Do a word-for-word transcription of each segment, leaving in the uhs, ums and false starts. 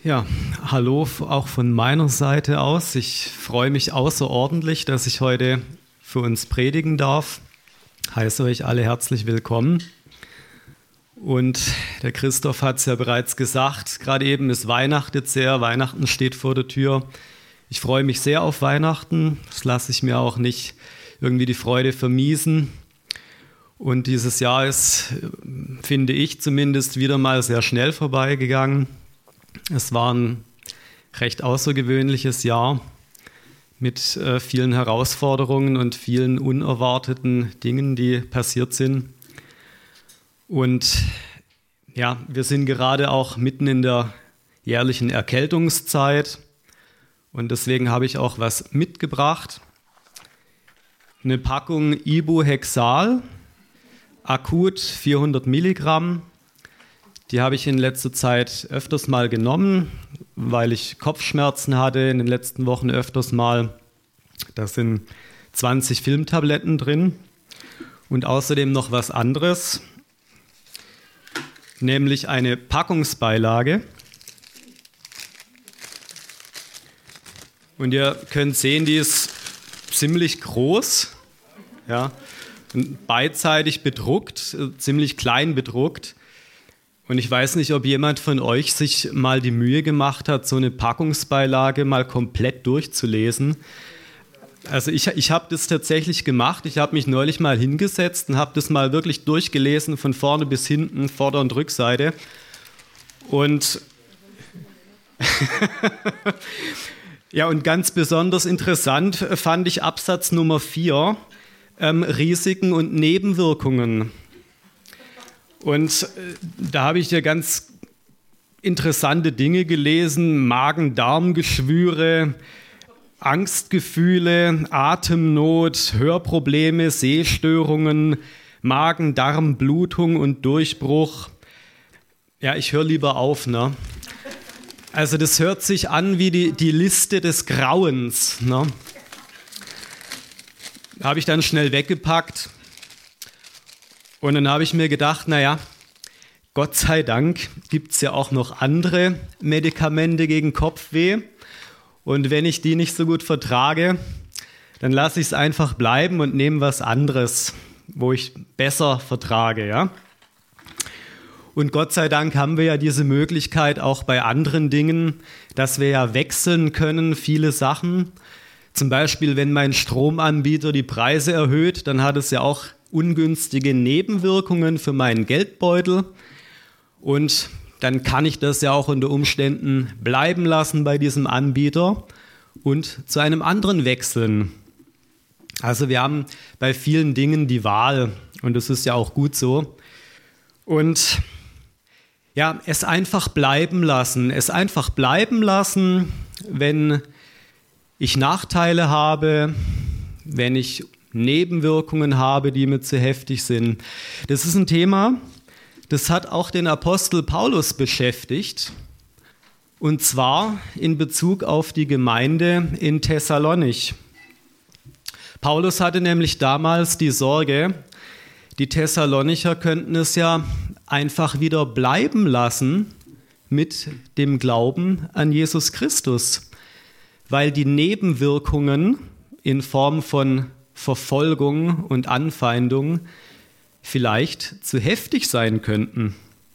Ja, hallo auch von meiner Seite aus. Ich freue mich außerordentlich, dass ich heute für uns predigen darf. Heiße euch alle herzlich willkommen. Und der Christoph hat es ja bereits gesagt, gerade eben ist Weihnachten jetzt sehr, Weihnachten steht vor der Tür. Ich freue mich sehr auf Weihnachten, das lasse ich mir auch nicht irgendwie die Freude vermiesen. Und dieses Jahr ist, finde ich zumindest, wieder mal sehr schnell vorbeigegangen. Es war ein recht außergewöhnliches Jahr mit äh, vielen Herausforderungen und vielen unerwarteten Dingen, die passiert sind. Und ja, wir sind gerade auch mitten in der jährlichen Erkältungszeit und deswegen habe ich auch was mitgebracht. Eine Packung Ibuhexal, akut vierhundert Milligramm. Die habe ich in letzter Zeit öfters mal genommen, weil ich Kopfschmerzen hatte, in den letzten Wochen öfters mal. Da sind zwanzig Filmtabletten drin und außerdem noch was anderes, nämlich eine Packungsbeilage. Und ihr könnt sehen, die ist ziemlich groß, ja, und beidseitig bedruckt, ziemlich klein bedruckt. Und ich weiß nicht, ob jemand von euch sich mal die Mühe gemacht hat, so eine Packungsbeilage mal komplett durchzulesen. Also ich, ich habe das tatsächlich gemacht. Ich habe mich neulich mal hingesetzt und habe das mal wirklich durchgelesen, von vorne bis hinten, Vorder- und Rückseite. Und ja, und ganz besonders interessant fand ich Absatz Nummer vier, ähm, Risiken und Nebenwirkungen. Und äh, da habe ich ja ganz interessante Dinge gelesen, Magen-Darm-Geschwüre, Angstgefühle, Atemnot, Hörprobleme, Sehstörungen, Magen-Darm-Blutung und Durchbruch. Ja, ich höre lieber auf, ne? Also das hört sich an wie die, die Liste des Grauens, ne? Habe ich dann schnell weggepackt. Und dann habe ich mir gedacht, naja, Gott sei Dank gibt es ja auch noch andere Medikamente gegen Kopfweh. Und wenn ich die nicht so gut vertrage, dann lasse ich es einfach bleiben und nehme was anderes, wo ich besser vertrage, ja. Und Gott sei Dank haben wir ja diese Möglichkeit auch bei anderen Dingen, dass wir ja wechseln können, viele Sachen. Zum Beispiel, wenn mein Stromanbieter die Preise erhöht, dann hat es ja auch ungünstige Nebenwirkungen für meinen Geldbeutel. Und dann kann ich das ja auch unter Umständen bleiben lassen bei diesem Anbieter und zu einem anderen wechseln. Also wir haben bei vielen Dingen die Wahl und das ist ja auch gut so. Und ja, es einfach bleiben lassen, es einfach bleiben lassen, wenn ich Nachteile habe, wenn ich Nebenwirkungen habe, die mir zu heftig sind. Das ist ein Thema, das hat auch den Apostel Paulus beschäftigt, und zwar in Bezug auf die Gemeinde in Thessalonich. Paulus hatte nämlich damals die Sorge, die Thessalonicher könnten es ja einfach wieder bleiben lassen mit dem Glauben an Jesus Christus, weil die Nebenwirkungen in Form von Verfolgung und Anfeindung vielleicht zu heftig sein könnten.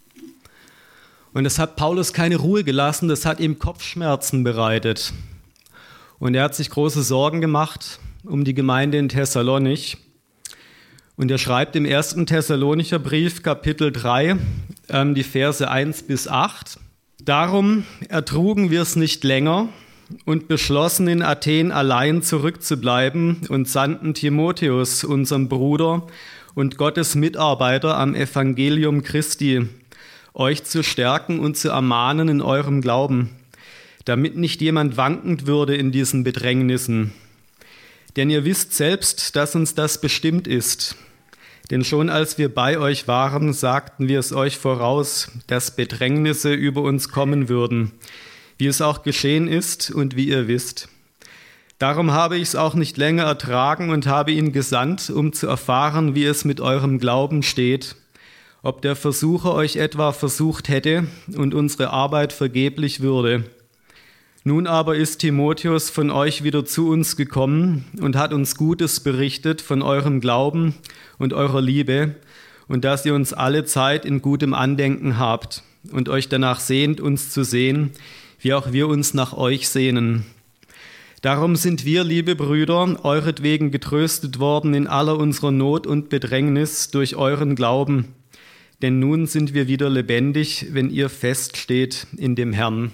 Und das hat Paulus keine Ruhe gelassen, das hat ihm Kopfschmerzen bereitet. Und er hat sich große Sorgen gemacht um die Gemeinde in Thessalonich. Und er schreibt im ersten Thessalonicher Brief, Kapitel drei, ähm, die Verse eins bis acht. Darum ertrugen wir es nicht länger und beschlossen, in Athen allein zurückzubleiben und sandten Timotheus, unserem Bruder und Gottes Mitarbeiter am Evangelium Christi, euch zu stärken und zu ermahnen in eurem Glauben, damit nicht jemand wankend würde in diesen Bedrängnissen. Denn ihr wisst selbst, dass uns das bestimmt ist. Denn schon als wir bei euch waren, sagten wir es euch voraus, dass Bedrängnisse über uns kommen würden, wie es auch geschehen ist und wie ihr wisst. Darum habe ich es auch nicht länger ertragen und habe ihn gesandt, um zu erfahren, wie es mit eurem Glauben steht, ob der Versucher euch etwa versucht hätte und unsere Arbeit vergeblich würde. Nun aber ist Timotheus von euch wieder zu uns gekommen und hat uns Gutes berichtet von eurem Glauben und eurer Liebe und dass ihr uns alle Zeit in gutem Andenken habt und euch danach sehnt, uns zu sehen, wie auch wir uns nach euch sehnen. Darum sind wir, liebe Brüder, euretwegen getröstet worden in aller unserer Not und Bedrängnis durch euren Glauben. Denn nun sind wir wieder lebendig, wenn ihr feststeht in dem Herrn.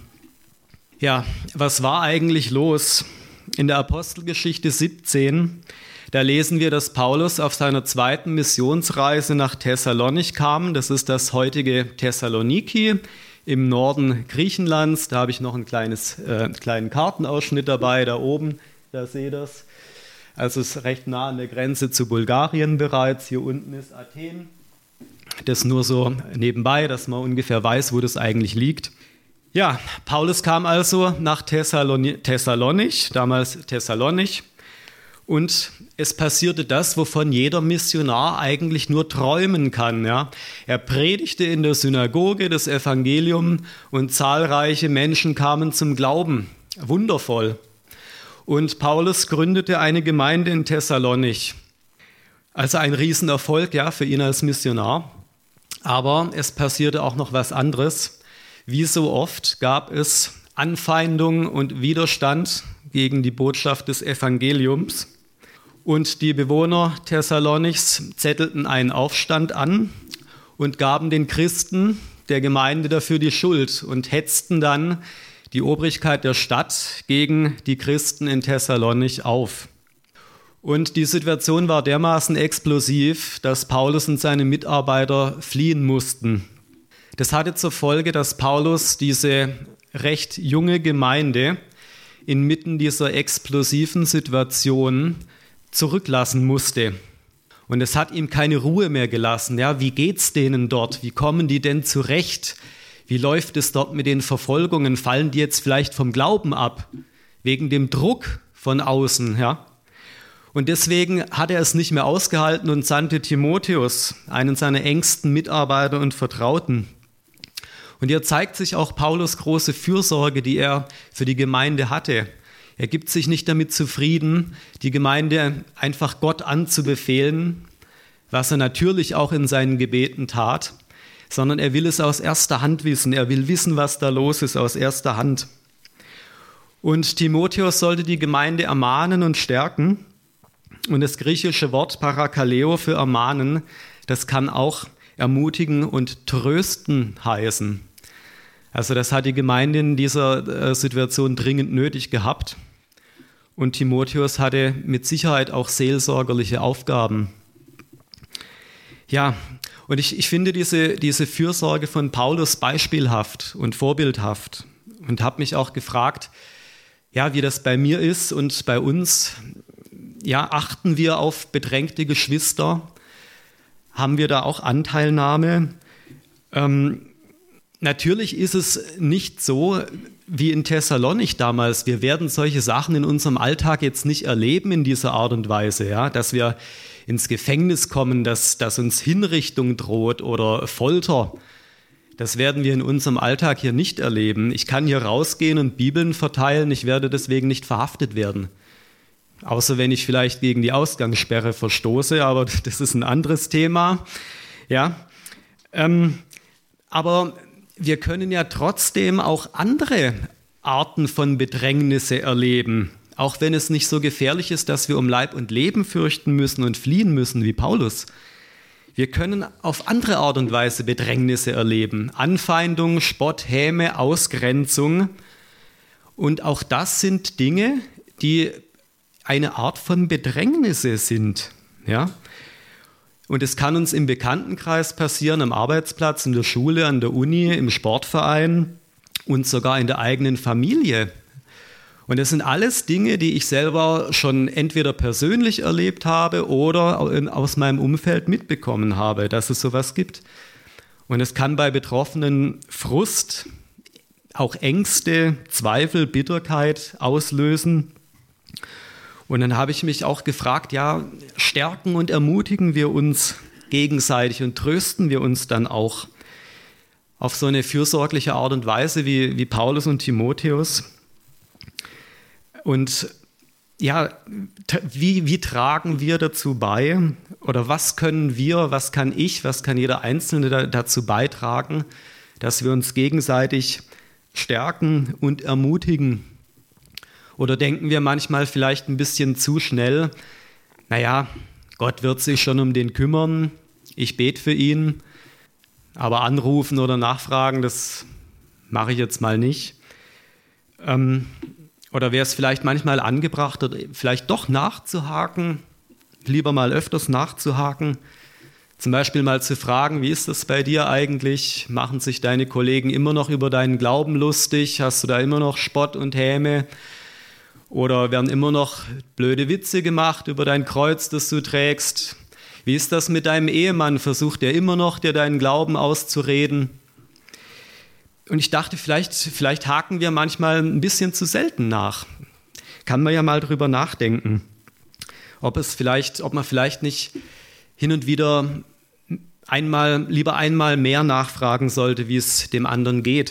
Ja, was war eigentlich los? In der Apostelgeschichte siebzehn, da lesen wir, dass Paulus auf seiner zweiten Missionsreise nach Thessalonich kam. Das ist das heutige Thessaloniki im Norden Griechenlands. Da habe ich noch einen kleines, äh, kleinen Kartenausschnitt dabei, da oben, da seht ihr das. Also es ist recht nah an der Grenze zu Bulgarien bereits. Hier unten ist Athen. Das nur so nebenbei, dass man ungefähr weiß, wo das eigentlich liegt. Ja, Paulus kam also nach Thessaloni- Thessalonich, damals Thessalonich, und es passierte das, wovon jeder Missionar eigentlich nur träumen kann. Ja? Er predigte in der Synagoge das Evangelium und zahlreiche Menschen kamen zum Glauben. Wundervoll. Und Paulus gründete eine Gemeinde in Thessalonich. Also ein Riesenerfolg, ja, für ihn als Missionar. Aber es passierte auch noch was anderes. Wie so oft gab es Anfeindung und Widerstand gegen die Botschaft des Evangeliums. Und die Bewohner Thessalonichs zettelten einen Aufstand an und gaben den Christen der Gemeinde dafür die Schuld und hetzten dann die Obrigkeit der Stadt gegen die Christen in Thessalonich auf. Und die Situation war dermaßen explosiv, dass Paulus und seine Mitarbeiter fliehen mussten. Das hatte zur Folge, dass Paulus diese recht junge Gemeinde inmitten dieser explosiven Situation zurücklassen musste. Und es hat ihm keine Ruhe mehr gelassen. Ja, wie geht's denen dort? Wie kommen die denn zurecht? Wie läuft es dort mit den Verfolgungen? Fallen die jetzt vielleicht vom Glauben ab? Wegen dem Druck von außen, ja? Und deswegen hat er es nicht mehr ausgehalten und sandte Timotheus, einen seiner engsten Mitarbeiter und Vertrauten. Und hier zeigt sich auch Paulus große Fürsorge, die er für die Gemeinde hatte. Er gibt sich nicht damit zufrieden, die Gemeinde einfach Gott anzubefehlen, was er natürlich auch in seinen Gebeten tat, sondern er will es aus erster Hand wissen. Er will wissen, was da los ist, aus erster Hand. Und Timotheus sollte die Gemeinde ermahnen und stärken. Und das griechische Wort Parakaleo für ermahnen, das kann auch ermutigen und trösten heißen. Also das hat die Gemeinde in dieser Situation dringend nötig gehabt. Und Timotheus hatte mit Sicherheit auch seelsorgerliche Aufgaben. Ja, und ich, ich finde diese, diese Fürsorge von Paulus beispielhaft und vorbildhaft und habe mich auch gefragt, ja, wie das bei mir ist und bei uns. Ja, achten wir auf bedrängte Geschwister? Haben wir da auch Anteilnahme? Ähm, natürlich ist es nicht so wie in Thessalonich damals. Wir werden solche Sachen in unserem Alltag jetzt nicht erleben in dieser Art und Weise, ja, dass wir ins Gefängnis kommen, dass, dass uns Hinrichtung droht oder Folter. Das werden wir in unserem Alltag hier nicht erleben. Ich kann hier rausgehen und Bibeln verteilen, ich werde deswegen nicht verhaftet werden. Außer wenn ich vielleicht gegen die Ausgangssperre verstoße, aber das ist ein anderes Thema. Ja, ähm, aber wir können ja trotzdem auch andere Arten von Bedrängnisse erleben, auch wenn es nicht so gefährlich ist, dass wir um Leib und Leben fürchten müssen und fliehen müssen wie Paulus. Wir können auf andere Art und Weise Bedrängnisse erleben. Anfeindung, Spott, Häme, Ausgrenzung. Und auch das sind Dinge, die eine Art von Bedrängnisse sind. Ja? Und es kann uns im Bekanntenkreis passieren, am Arbeitsplatz, in der Schule, an der Uni, im Sportverein und sogar in der eigenen Familie. Und das sind alles Dinge, die ich selber schon entweder persönlich erlebt habe oder aus meinem Umfeld mitbekommen habe, dass es sowas gibt. Und es kann bei Betroffenen Frust, auch Ängste, Zweifel, Bitterkeit auslösen. Und dann habe ich mich auch gefragt, ja, stärken und ermutigen wir uns gegenseitig und trösten wir uns dann auch auf so eine fürsorgliche Art und Weise wie, wie Paulus und Timotheus. Und ja, wie, wie tragen wir dazu bei oder was können wir, was kann ich, was kann jeder Einzelne da, dazu beitragen, dass wir uns gegenseitig stärken und ermutigen? Oder denken wir manchmal vielleicht ein bisschen zu schnell, naja, Gott wird sich schon um den kümmern, ich bete für ihn, aber anrufen oder nachfragen, das mache ich jetzt mal nicht. Ähm, oder wäre es vielleicht manchmal angebracht, vielleicht doch nachzuhaken, lieber mal öfters nachzuhaken, zum Beispiel mal zu fragen, wie ist das bei dir eigentlich? Machen sich deine Kollegen immer noch über deinen Glauben lustig? Hast du da immer noch Spott und Häme? Oder werden immer noch blöde Witze gemacht über dein Kreuz, das du trägst? Wie ist das mit deinem Ehemann? Versucht er immer noch, dir deinen Glauben auszureden? Und ich dachte, vielleicht, vielleicht haken wir manchmal ein bisschen zu selten nach. Kann man ja mal drüber nachdenken, ob es vielleicht, ob man vielleicht nicht hin und wieder einmal, lieber einmal mehr nachfragen sollte, wie es dem anderen geht.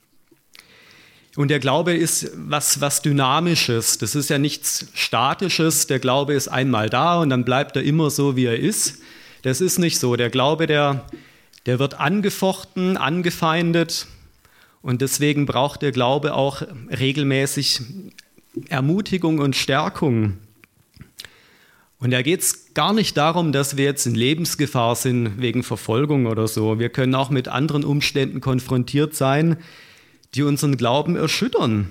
Und der Glaube ist was, was Dynamisches. Das ist ja nichts Statisches. Der Glaube ist einmal da und dann bleibt er immer so, wie er ist. Das ist nicht so. Der Glaube, der, der wird angefochten, angefeindet. Und deswegen braucht der Glaube auch regelmäßig Ermutigung und Stärkung. Und da geht es gar nicht darum, dass wir jetzt in Lebensgefahr sind wegen Verfolgung oder so. Wir können auch mit anderen Umständen konfrontiert sein, die unseren Glauben erschüttern.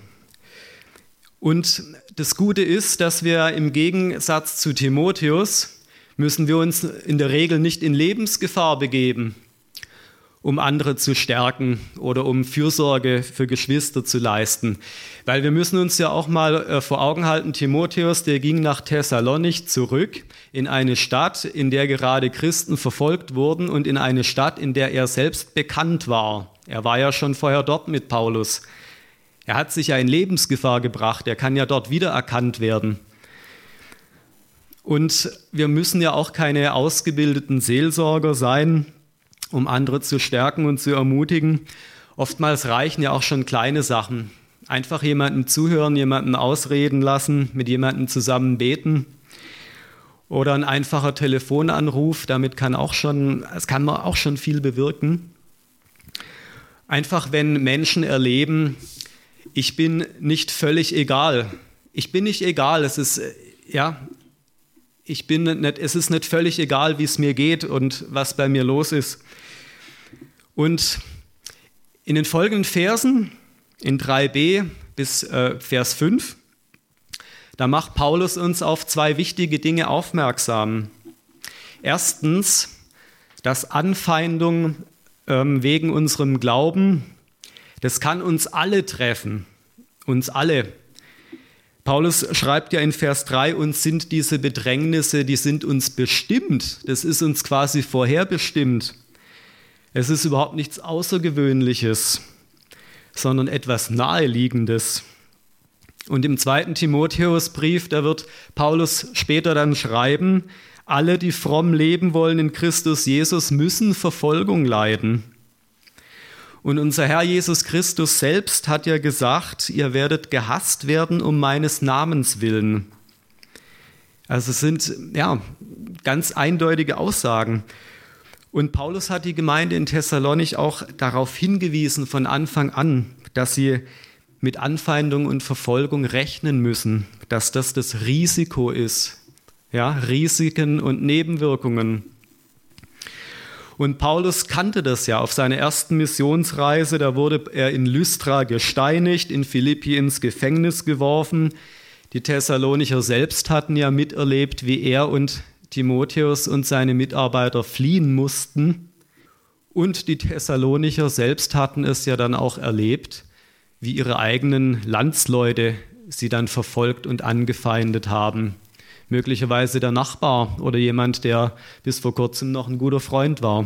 Und das Gute ist, dass wir im Gegensatz zu Timotheus, müssen wir uns in der Regel nicht in Lebensgefahr begeben, um andere zu stärken oder um Fürsorge für Geschwister zu leisten. Weil wir müssen uns ja auch mal äh, vor Augen halten, Timotheus, der ging nach Thessalonich zurück in eine Stadt, in der gerade Christen verfolgt wurden und in eine Stadt, in der er selbst bekannt war. Er war ja schon vorher dort mit Paulus. Er hat sich ja in Lebensgefahr gebracht, er kann ja dort wiedererkannt werden. Und wir müssen ja auch keine ausgebildeten Seelsorger sein, um andere zu stärken und zu ermutigen. Oftmals reichen ja auch schon kleine Sachen. Einfach jemandem zuhören, jemanden ausreden lassen, mit jemandem zusammen beten. Oder ein einfacher Telefonanruf, damit kann auch schon, es kann man auch schon viel bewirken. Einfach wenn Menschen erleben, ich bin nicht völlig egal. Ich bin nicht egal, es ist, ja, ich bin nicht, es ist nicht völlig egal, wie es mir geht und was bei mir los ist. Und in den folgenden Versen, in drei b bis äh, Vers fünf, da macht Paulus uns auf zwei wichtige Dinge aufmerksam. Erstens, dass Anfeindung ähm, wegen unserem Glauben, das kann uns alle treffen, uns alle. Paulus schreibt ja in Vers drei, uns sind diese Bedrängnisse, die sind uns bestimmt. Das ist uns quasi vorherbestimmt. Es ist überhaupt nichts Außergewöhnliches, sondern etwas Naheliegendes. Und im zweiten Timotheusbrief, da wird Paulus später dann schreiben, alle, die fromm leben wollen in Christus Jesus, müssen Verfolgung leiden. Und unser Herr Jesus Christus selbst hat ja gesagt, ihr werdet gehasst werden um meines Namens willen. Also es sind ja ganz eindeutige Aussagen. Und Paulus hat die Gemeinde in Thessalonich auch darauf hingewiesen von Anfang an, dass sie mit Anfeindung und Verfolgung rechnen müssen, dass das das Risiko ist, ja, Risiken und Nebenwirkungen. Und Paulus kannte das ja auf seiner ersten Missionsreise, da wurde er in Lystra gesteinigt, in Philippi ins Gefängnis geworfen. Die Thessalonicher selbst hatten ja miterlebt, wie er und Timotheus und seine Mitarbeiter fliehen mussten. Und die Thessalonicher selbst hatten es ja dann auch erlebt, wie ihre eigenen Landsleute sie dann verfolgt und angefeindet haben. Möglicherweise der Nachbar oder jemand, der bis vor kurzem noch ein guter Freund war.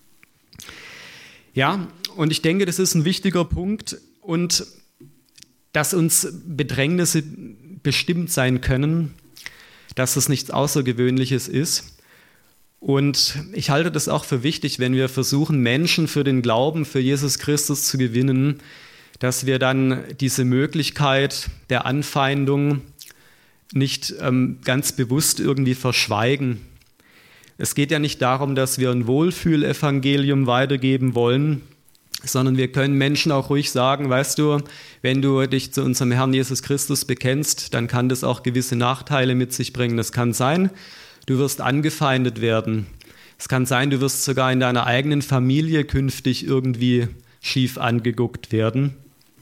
Ja, und ich denke, das ist ein wichtiger Punkt und dass uns Bedrängnisse bestimmt sein können, dass es nichts Außergewöhnliches ist Und ich halte das auch für wichtig, wenn wir versuchen, Menschen für den Glauben, für Jesus Christus zu gewinnen, dass wir dann diese Möglichkeit der Anfeindung nicht ähm, ganz bewusst irgendwie verschweigen. Es geht ja nicht darum, dass wir ein Wohlfühlevangelium weitergeben wollen, sondern wir können Menschen auch ruhig sagen, weißt du, wenn du dich zu unserem Herrn Jesus Christus bekennst, dann kann das auch gewisse Nachteile mit sich bringen. Das kann sein, du wirst angefeindet werden. Es kann sein, du wirst sogar in deiner eigenen Familie künftig irgendwie schief angeguckt werden.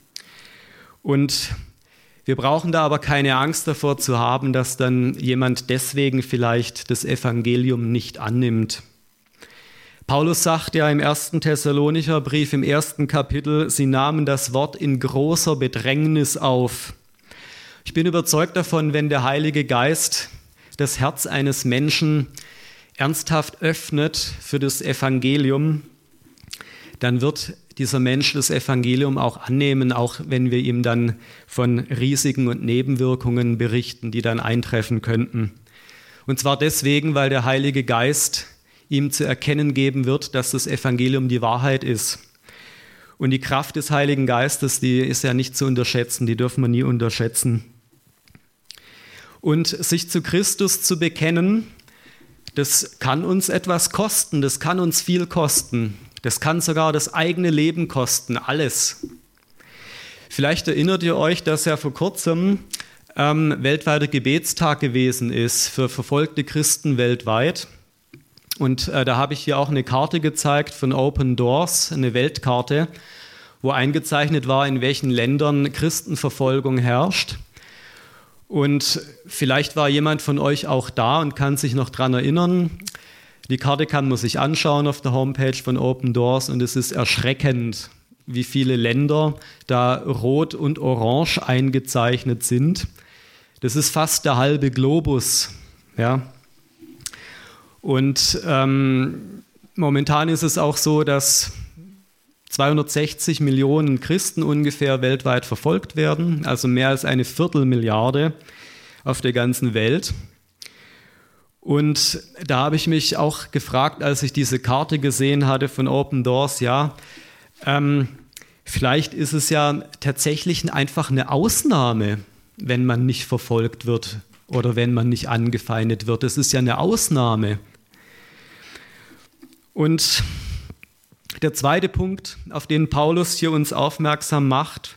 Und wir brauchen da aber keine Angst davor zu haben, dass dann jemand deswegen vielleicht das Evangelium nicht annimmt. Paulus sagt ja im ersten Thessalonicher Brief im ersten Kapitel, sie nahmen das Wort in großer Bedrängnis auf. Ich bin überzeugt davon, wenn der Heilige Geist das Herz eines Menschen ernsthaft öffnet für das Evangelium, dann wird dieser Mensch das Evangelium auch annehmen, auch wenn wir ihm dann von Risiken und Nebenwirkungen berichten, die dann eintreffen könnten. Und zwar deswegen, weil der Heilige Geist ihm zu erkennen geben wird, dass das Evangelium die Wahrheit ist. Und die Kraft des Heiligen Geistes, die ist ja nicht zu unterschätzen, die dürfen wir nie unterschätzen. Und sich zu Christus zu bekennen, das kann uns etwas kosten, das kann uns viel kosten. Das kann sogar das eigene Leben kosten, alles. Vielleicht erinnert ihr euch, dass ja vor kurzem ähm, weltweiter Gebetstag gewesen ist für verfolgte Christen weltweit. Und äh, da habe ich hier auch eine Karte gezeigt von Open Doors, eine Weltkarte, wo eingezeichnet war, in welchen Ländern Christenverfolgung herrscht. Und vielleicht war jemand von euch auch da und kann sich noch daran erinnern. Die Karte kann man sich anschauen auf der Homepage von Open Doors und es ist erschreckend, wie viele Länder da rot und orange eingezeichnet sind. Das ist fast der halbe Globus. Ja. Und ähm, momentan ist es auch so, dass zweihundertsechzig Millionen Christen ungefähr weltweit verfolgt werden, also mehr als eine Viertelmilliarde auf der ganzen Welt. Und da habe ich mich auch gefragt, als ich diese Karte gesehen hatte von Open Doors, ja, ähm, vielleicht ist es ja tatsächlich einfach eine Ausnahme, wenn man nicht verfolgt wird oder wenn man nicht angefeindet wird. Das ist ja eine Ausnahme. Und der zweite Punkt, auf den Paulus hier uns aufmerksam macht,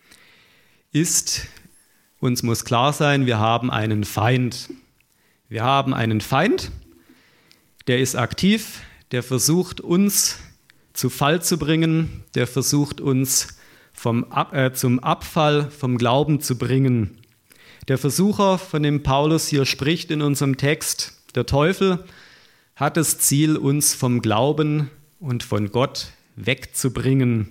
ist, uns muss klar sein, wir haben einen Feind. Wir haben einen Feind, der ist aktiv, der versucht uns zu Fall zu bringen, der versucht uns vom Ab, äh, zum Abfall vom Glauben zu bringen. Der Versucher, von dem Paulus hier spricht in unserem Text, der Teufel, hat das Ziel, uns vom Glauben und von Gott wegzubringen.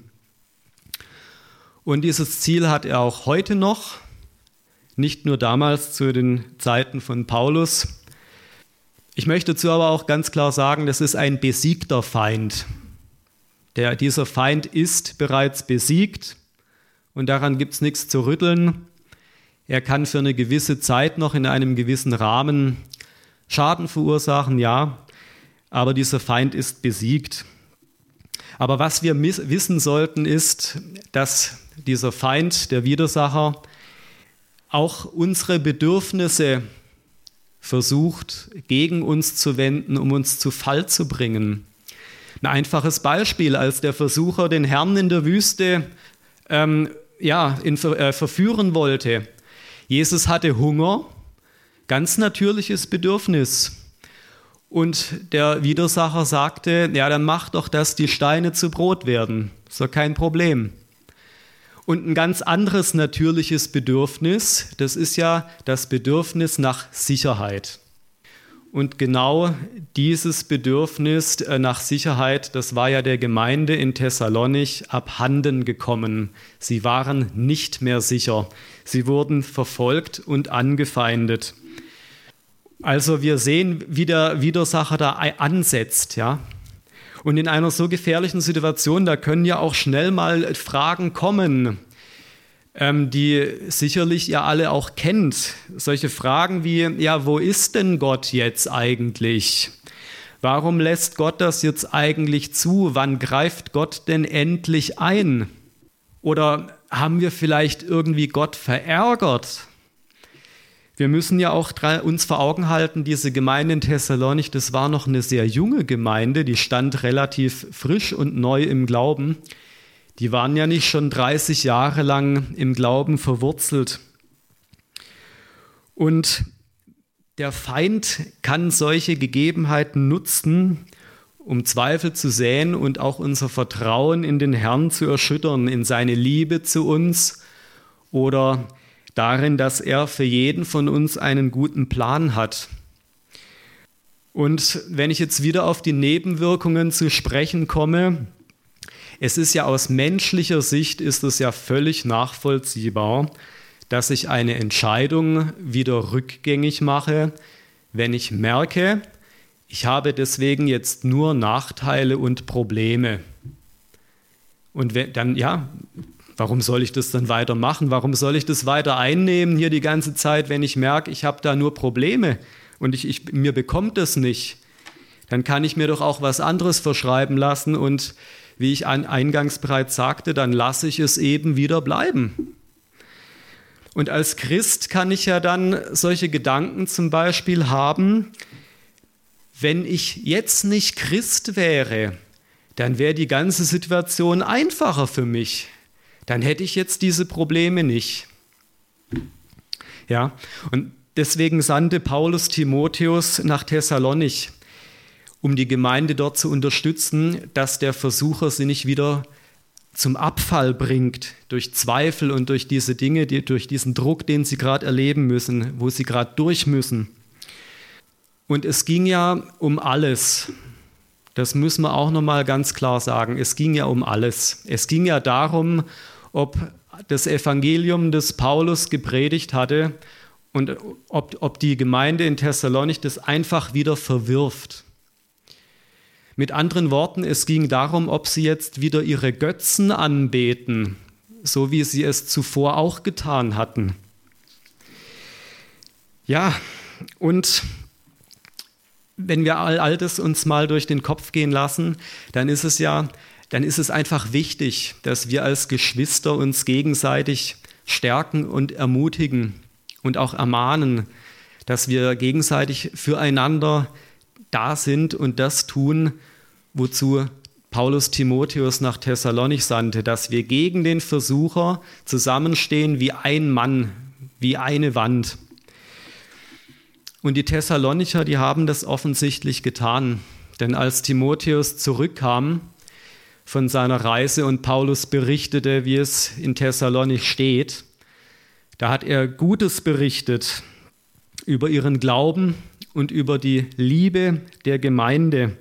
Und dieses Ziel hat er auch heute noch. Nicht nur damals zu den Zeiten von Paulus. Ich möchte dazu aber auch ganz klar sagen, das ist ein besiegter Feind. Der, dieser Feind ist bereits besiegt und daran gibt es nichts zu rütteln. Er kann für eine gewisse Zeit noch in einem gewissen Rahmen Schaden verursachen, ja, aber dieser Feind ist besiegt. Aber was wir miss- wissen sollten, ist, dass dieser Feind, der Widersacher, auch unsere Bedürfnisse versucht, gegen uns zu wenden, um uns zu Fall zu bringen. Ein einfaches Beispiel, als der Versucher den Herrn in der Wüste ähm, ja, in, äh, verführen wollte. Jesus hatte Hunger, ganz natürliches Bedürfnis. Und der Widersacher sagte, ja, dann mach doch, dass die Steine zu Brot werden. Ist doch kein Problem. Und ein ganz anderes natürliches Bedürfnis, das ist ja das Bedürfnis nach Sicherheit. Und genau dieses Bedürfnis nach Sicherheit, das war ja der Gemeinde in Thessalonich abhanden gekommen. Sie waren nicht mehr sicher. Sie wurden verfolgt und angefeindet. Also wir sehen, wie der Widersacher da ansetzt, ja. Und in einer so gefährlichen Situation, da können ja auch schnell mal Fragen kommen, ähm, die sicherlich ihr alle auch kennt. Solche Fragen wie, ja, wo ist denn Gott jetzt eigentlich? Warum lässt Gott das jetzt eigentlich zu? Wann greift Gott denn endlich ein? Oder haben wir vielleicht irgendwie Gott verärgert? Wir müssen ja auch uns vor Augen halten, diese Gemeinde in Thessalonich, das war noch eine sehr junge Gemeinde, die stand relativ frisch und neu im Glauben. Die waren ja nicht schon dreißig Jahre lang im Glauben verwurzelt. Und der Feind kann solche Gegebenheiten nutzen, um Zweifel zu säen und auch unser Vertrauen in den Herrn zu erschüttern, in seine Liebe zu uns oder darin, dass er für jeden von uns einen guten Plan hat. Und wenn ich jetzt wieder auf die Nebenwirkungen zu sprechen komme, es ist ja aus menschlicher Sicht ist es ja völlig nachvollziehbar, dass ich eine Entscheidung wieder rückgängig mache, wenn ich merke, ich habe deswegen jetzt nur Nachteile und Probleme. Und wenn, dann, ja, warum soll ich das dann weitermachen? Warum soll ich das weiter einnehmen hier die ganze Zeit, wenn ich merke, ich habe da nur Probleme und ich, ich, mir bekommt das nicht? Dann kann ich mir doch auch was anderes verschreiben lassen und wie ich eingangs bereits sagte, dann lasse ich es eben wieder bleiben. Und als Christ kann ich ja dann solche Gedanken zum Beispiel haben, wenn ich jetzt nicht Christ wäre, dann wäre die ganze Situation einfacher für mich. Dann hätte ich jetzt diese Probleme nicht. Ja, und deswegen sandte Paulus Timotheus nach Thessalonich, um die Gemeinde dort zu unterstützen, dass der Versucher sie nicht wieder zum Abfall bringt, durch Zweifel und durch diese Dinge, die, durch diesen Druck, den sie gerade erleben müssen, wo sie gerade durch müssen. Und es ging ja um alles. Das müssen wir auch nochmal ganz klar sagen. Es ging ja um alles. Es ging ja darum, ob das Evangelium, das Paulus gepredigt hatte und ob, ob die Gemeinde in Thessalonich das einfach wieder verwirft. Mit anderen Worten, es ging darum, ob sie jetzt wieder ihre Götzen anbeten, so wie sie es zuvor auch getan hatten. Ja, und wenn wir all, all das uns mal durch den Kopf gehen lassen, dann ist es ja, dann ist es einfach wichtig, dass wir als Geschwister uns gegenseitig stärken und ermutigen und auch ermahnen, dass wir gegenseitig füreinander da sind und das tun, wozu Paulus Timotheus nach Thessalonich sandte, dass wir gegen den Versucher zusammenstehen wie ein Mann, wie eine Wand. Und die Thessalonicher, die haben das offensichtlich getan, denn als Timotheus zurückkam von seiner Reise und Paulus berichtete, wie es in Thessalonich steht, da hat er Gutes berichtet über ihren Glauben und über die Liebe der Gemeinde.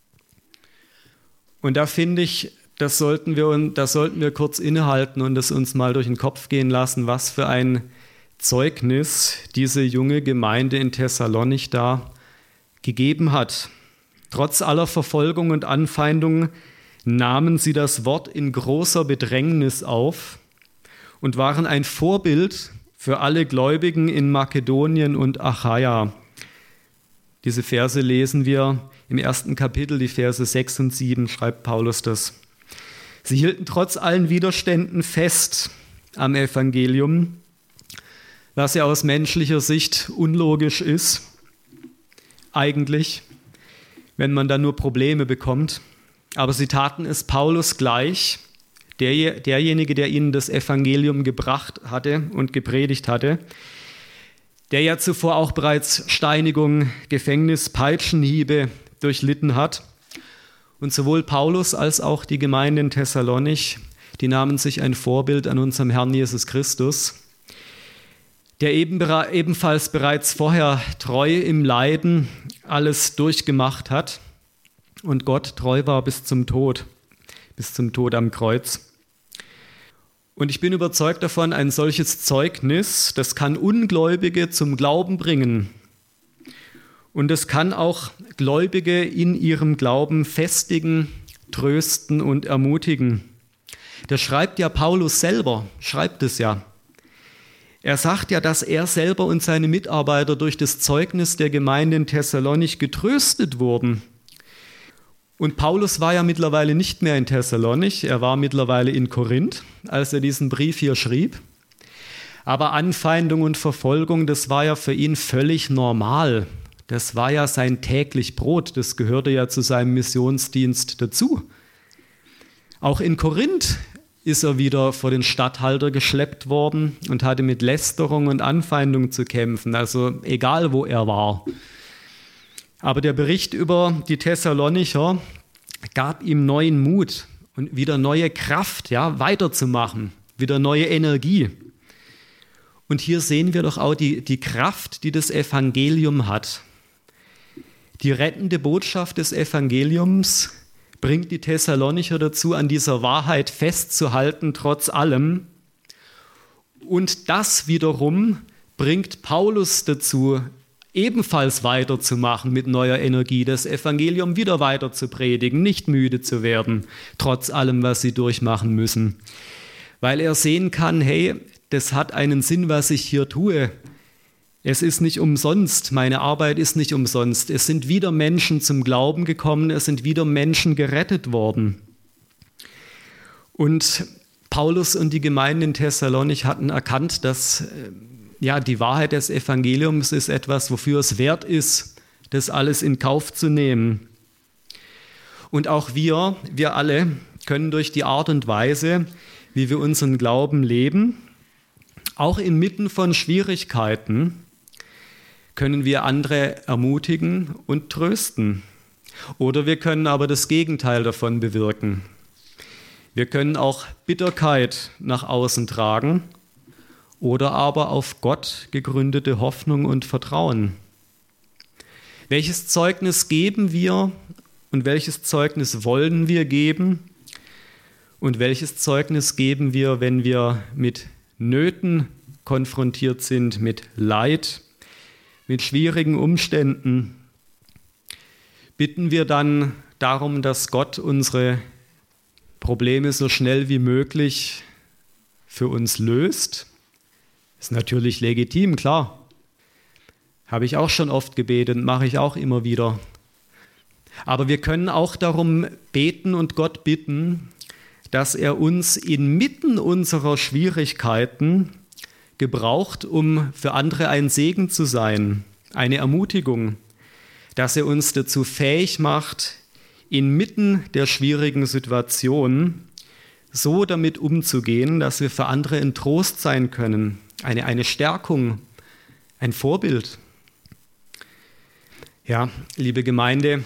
Und da finde ich, das sollten wir, das sollten wir kurz innehalten und es uns mal durch den Kopf gehen lassen, was für ein Zeugnis diese junge Gemeinde in Thessalonich da gegeben hat. Trotz aller Verfolgung und Anfeindung nahmen sie das Wort in großer Bedrängnis auf und waren ein Vorbild für alle Gläubigen in Makedonien und Achaia. Diese Verse lesen wir im ersten Kapitel, die Verse sechs und sieben, schreibt Paulus das. Sie hielten trotz allen Widerständen fest am Evangelium, was ja aus menschlicher Sicht unlogisch ist, eigentlich, wenn man dann nur Probleme bekommt. Aber sie taten es Paulus gleich, der, derjenige, der ihnen das Evangelium gebracht hatte und gepredigt hatte, der ja zuvor auch bereits Steinigung, Gefängnis, Peitschenhiebe durchlitten hat. Und sowohl Paulus als auch die Gemeinde in Thessalonich, die nahmen sich ein Vorbild an unserem Herrn Jesus Christus, der eben, ebenfalls bereits vorher treu im Leiden alles durchgemacht hat und Gott treu war bis zum Tod, bis zum Tod am Kreuz. Und ich bin überzeugt davon, ein solches Zeugnis, das kann Ungläubige zum Glauben bringen. Und es kann auch Gläubige in ihrem Glauben festigen, trösten und ermutigen. Das schreibt ja Paulus selber, schreibt es ja. Er sagt ja, dass er selber und seine Mitarbeiter durch das Zeugnis der Gemeinde in Thessalonich getröstet wurden. Und Paulus war ja mittlerweile nicht mehr in Thessalonich, er war mittlerweile in Korinth, als er diesen Brief hier schrieb. Aber Anfeindung und Verfolgung, das war ja für ihn völlig normal. Das war ja sein täglich Brot, das gehörte ja zu seinem Missionsdienst dazu. Auch in Korinth ist er wieder vor den Statthalter geschleppt worden und hatte mit Lästerung und Anfeindung zu kämpfen, also egal wo er war. Aber der Bericht über die Thessalonicher gab ihm neuen Mut und wieder neue Kraft, ja, weiterzumachen, wieder neue Energie. Und hier sehen wir doch auch die, die Kraft, die das Evangelium hat. Die rettende Botschaft des Evangeliums bringt die Thessalonicher dazu, an dieser Wahrheit festzuhalten, trotz allem. Und das wiederum bringt Paulus dazu, ebenfalls weiterzumachen mit neuer Energie, das Evangelium wieder weiter zu predigen, nicht müde zu werden, trotz allem, was sie durchmachen müssen. Weil er sehen kann, hey, das hat einen Sinn, was ich hier tue. Es ist nicht umsonst, meine Arbeit ist nicht umsonst. Es sind wieder Menschen zum Glauben gekommen, es sind wieder Menschen gerettet worden. Und Paulus und die Gemeinden in Thessalonich hatten erkannt, dass ja, die Wahrheit des Evangeliums ist etwas, wofür es wert ist, das alles in Kauf zu nehmen. Und auch wir, wir alle, können durch die Art und Weise, wie wir unseren Glauben leben, auch inmitten von Schwierigkeiten, können wir andere ermutigen und trösten. Oder wir können aber das Gegenteil davon bewirken. Wir können auch Bitterkeit nach außen tragen oder aber auf Gott gegründete Hoffnung und Vertrauen. Welches Zeugnis geben wir und welches Zeugnis wollen wir geben? Und welches Zeugnis geben wir, wenn wir mit Nöten konfrontiert sind, mit Leid, mit schwierigen Umständen? Bitten wir dann darum, dass Gott unsere Probleme so schnell wie möglich für uns löst? Ist natürlich legitim, klar. Habe ich auch schon oft gebetet, mache ich auch immer wieder. Aber wir können auch darum beten und Gott bitten, dass er uns inmitten unserer Schwierigkeiten gebraucht, um für andere ein Segen zu sein, eine Ermutigung, dass er uns dazu fähig macht, inmitten der schwierigen Situation so damit umzugehen, dass wir für andere ein Trost sein können, eine, eine Stärkung, ein Vorbild. Ja, liebe Gemeinde,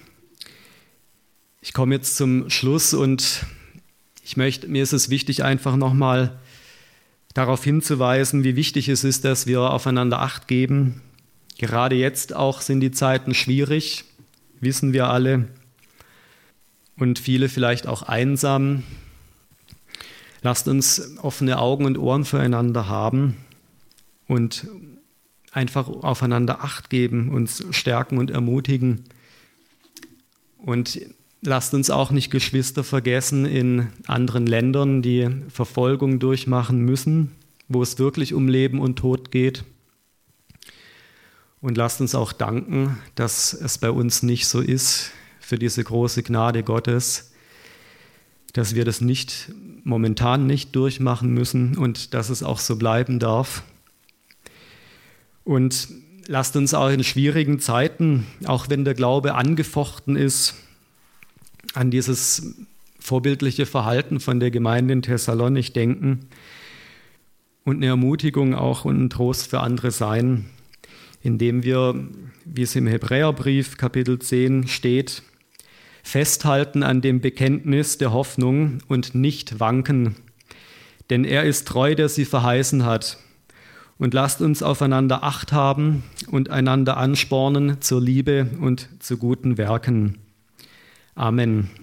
ich komme jetzt zum Schluss und ich möchte, mir ist es wichtig, einfach nochmal darauf hinzuweisen, wie wichtig es ist, dass wir aufeinander Acht geben. Gerade jetzt auch sind die Zeiten schwierig, wissen wir alle, und viele vielleicht auch einsam. Lasst uns offene Augen und Ohren füreinander haben und einfach aufeinander Acht geben, uns stärken und ermutigen. Und lasst uns auch nicht Geschwister vergessen in anderen Ländern, die Verfolgung durchmachen müssen, wo es wirklich um Leben und Tod geht. Und lasst uns auch danken, dass es bei uns nicht so ist, für diese große Gnade Gottes, dass wir das nicht momentan nicht durchmachen müssen und dass es auch so bleiben darf. Und lasst uns auch in schwierigen Zeiten, auch wenn der Glaube angefochten ist, an dieses vorbildliche Verhalten von der Gemeinde in Thessalonich denken und eine Ermutigung auch und ein Trost für andere sein, indem wir, wie es im Hebräerbrief Kapitel zehn steht, festhalten an dem Bekenntnis der Hoffnung und nicht wanken, denn er ist treu, der sie verheißen hat. Und lasst uns aufeinander Acht haben und einander anspornen zur Liebe und zu guten Werken. Amen.